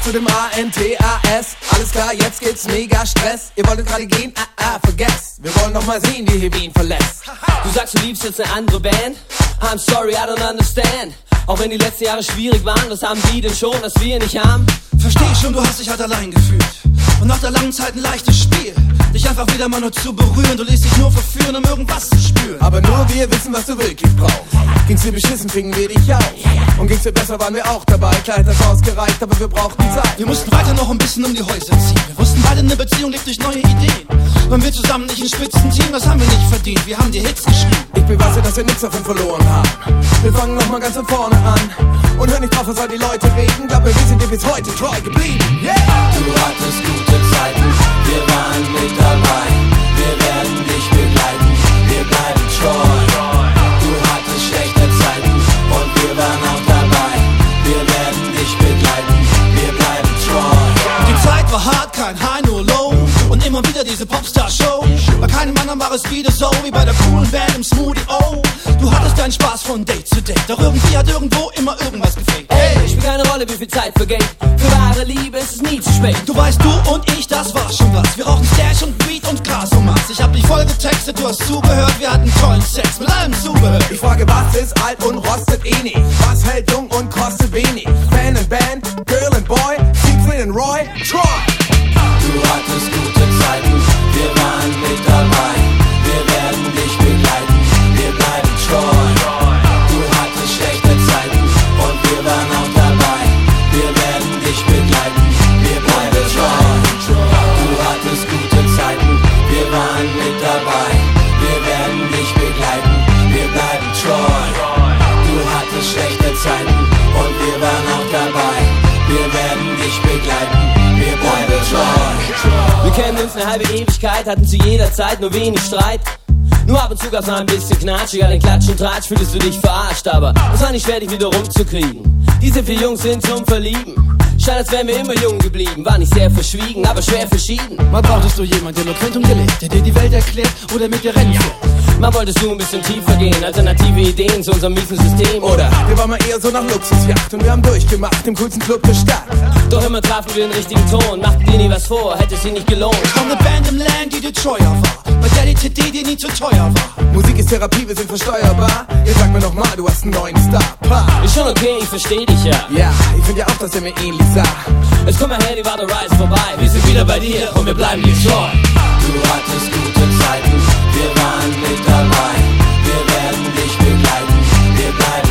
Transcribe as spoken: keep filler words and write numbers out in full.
Ach zu dem A N T A S. Alles klar, jetzt gibt's mega Stress. Ihr wolltet gerade gehen, ah ah, vergesst. Wir wollen noch mal sehen, wie ihr Wien verlässt. Du sagst, du liebst jetzt eine andere Band. I'm sorry, I don't understand. Auch wenn die letzten Jahre schwierig waren, was haben die denn schon, das wir nicht haben? Versteh schon, du hast dich halt allein gefühlt. Und nach der langen Zeit ein leichtes Spiel. Dich einfach wieder mal nur zu berühren. Du lässt dich nur verführen, um irgendwas zu spüren. Aber nur wir wissen, was du wirklich brauchst. Ging's dir beschissen, fingen wir dich auf. Und ging's dir besser, waren wir auch dabei. Klar hat das ausgereicht, aber wir brauchten Zeit. Wir mussten weiter noch ein bisschen um die Häuser ziehen. Wir wussten beide, eine Beziehung lebt durch neue Ideen. Waren wir zusammen nicht ein Spitzenteam, das haben wir nicht verdient. Wir haben die Hits geschrieben. Ich beweise, dass wir nichts davon verloren haben. Wir fangen noch mal ganz von vorne an. Und hör nicht drauf, was all die Leute reden. Glaub mir, wir sind dir bis heute treu geblieben. Yeah! Du hattest gute Zeiten, wir waren mit dabei. Wir werden dich begleiten, wir bleiben treu. Du hattest schlechte Zeiten und wir waren auch dabei. Wir werden dich begleiten, wir bleiben treu. Die Zeit war hart, kein High, nur Low. Und immer wieder diese Popstar-Show. Bei keinem anderen war es wieder so wie bei der coolen Band im Smoothie. Oh, du hattest deinen Spaß von Date zu Date. Doch irgendwie hat irgendwo immer irgendwas gefehlt. Ey, spielt keine Rolle, wie viel Zeit vergeht. Für wahre Liebe ist es nie zu spät. Du weißt, du und ich, das war schon was. Wir rauchen Stash und Weed und Gras und Maß. Ich hab dich voll getextet, du hast zugehört. Wir hatten tollen Sex mit allem Zubehör. Ich frage, was ist alt und rostet eh nicht? Was hält jung und kostet wenig? Fan and Band, Girl and Boy, Siegfried and Roy, Troy. Du hattest gute Zeiten, wir waren mit dabei. Wir werden dich begleiten, wir bleiben treu. Du hattest schlechte Zeiten und wir waren auch dabei. Wir werden dich begleiten, wir bleiben treu. Du hattest gute Zeiten, wir waren mit dabei. Wir werden dich begleiten, wir bleiben treu. Du hattest schlechte Zeiten und wir waren auch dabei. Wir werden dich begleiten, wir bleiben treu. Wir kennen uns eine halbe Ewigkeit, hatten zu jeder Zeit nur wenig Streit. Nur ab und zu gab's noch ein bisschen Knatsch, egal in Klatsch und Tratsch fühltest du dich verarscht. Aber es war nicht schwer, dich wieder rumzukriegen. Diese vier Jungs sind zum Verlieben. Scheint, als wären wir immer jung geblieben. War nicht sehr verschwiegen, aber schwer verschieden. Mal brauchtest du jemanden, der eloquent und gelebt, der dir die Welt erklärt oder mit dir rennen fährt. Mal wolltest du ein bisschen tiefer gehen, alternative Ideen zu unserem miesen System. Oder wir waren mal eher so nach Luxusjacht und wir haben durchgemacht im coolsten Club der Stadt. Doch immer trafen wir den richtigen Ton, machten dir nie was vor, hätte sie nicht gelohnt. Komm, eine Band im Land, die dir treuer war, bei der die T D dir nie zu teuer war. Musik ist Therapie, wir sind versteuerbar. Jetzt sag mir noch mal, du hast einen neuen Star. Pa. Ist schon okay, ich versteh dich ja. Ja, ich find ja auch, dass er mir ähnlich sah. Jetzt komm mal her, die Warte Rise vorbei. Wir sind wieder bei dir und wir bleiben dir treu. Du hattest gute Zeiten, wir waren mit dabei. Wir werden dich begleiten, wir bleiben